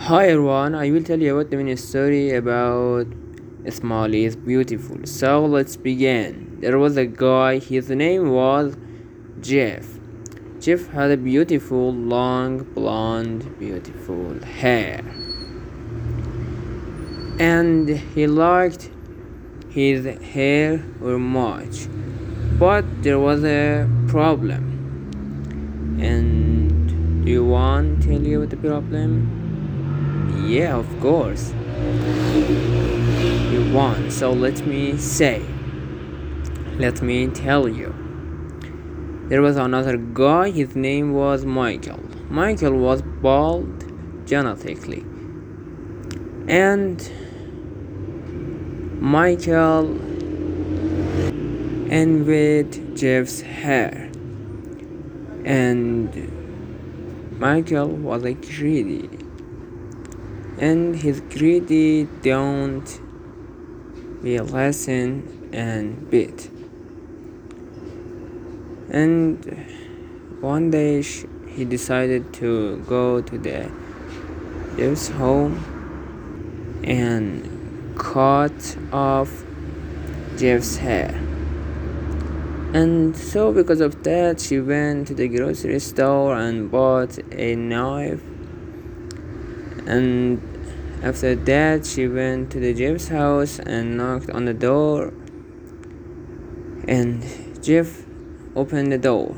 Hi everyone, I will tell you about the mini story about Smiley is beautiful. So let's begin. There was a guy, his name was Jeff. Jeff had a beautiful, long, blonde, beautiful hair. And he liked his hair very much. But there was a problem. And do you want to tell you about the problem? Yeah, of course. You want. So let me tell you. There was another guy, his name was Michael. Michael was bald genetically. And Michael envied Jeff's hair. And Michael was a greedy. And his greedy don't be listen and bit. And one day he decided to go to Jeff's home and cut off Jeff's hair. And so because of that, she went to the grocery store and bought a knife. And after that, she went to the Jeff's house and knocked on the door. And Jeff opened the door.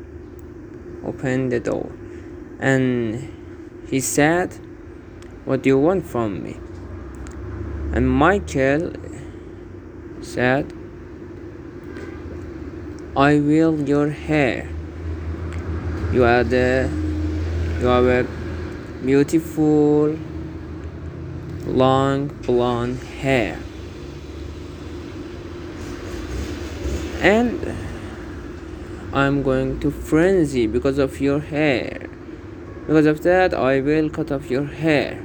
And he said, "What do you want from me?" And Michael said, "I will your hair. You have a beautiful long blonde hair. And I'm going to frenzy because of your hair. Because of that, I will cut off your hair."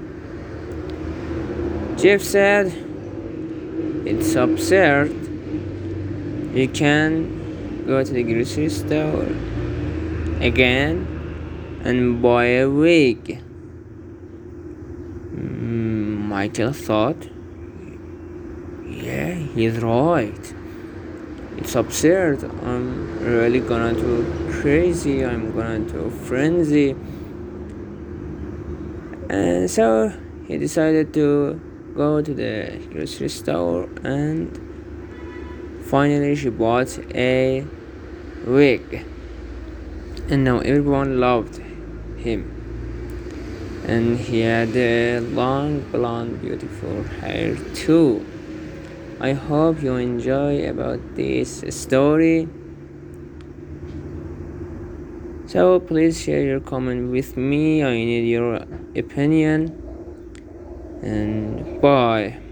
Jeff said, "It's absurd. You can go to the grocery store again and buy a wig." Michael thought, "Yeah, he's right. It's absurd. I'm really gonna do crazy. I'm gonna do frenzy." And so he decided to go to the grocery store, and finally she bought a wig. And now everyone loved him. And he had a long, blonde, beautiful hair too. I hope you enjoy about this story. So please share your comment with me. I need your opinion. And bye.